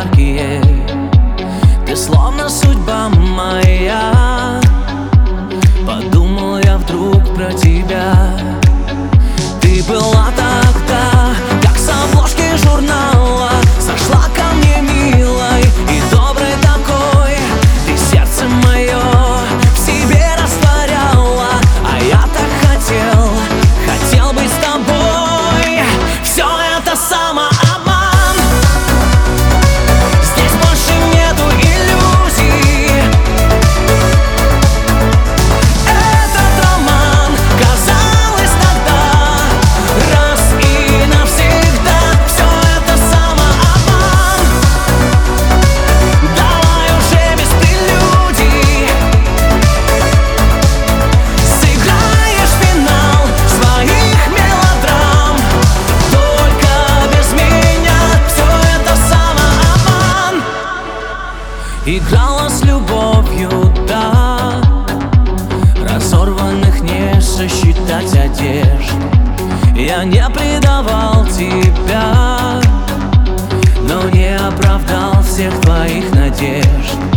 яркие. Ты словно судьба моя. Подумал я вдруг про тебя. Ты была тогда, как с обложки журнала. Сошла ко мне милой и доброй такой. Ты сердце мое в себе растворяла. А я так хотел быть с тобой. Все это самообман. Здесь больше нету иллюзий. Этот роман, казалось тогда, раз и навсегда. Все это самообман. Давай уже без прелюдий сыграешь финал своих мелодрам. Только без меня. Все это самообман. Играла с любовью, да, разорванных не сосчитать одежд. Я не предавал тебя, но не оправдал всех твоих надежд.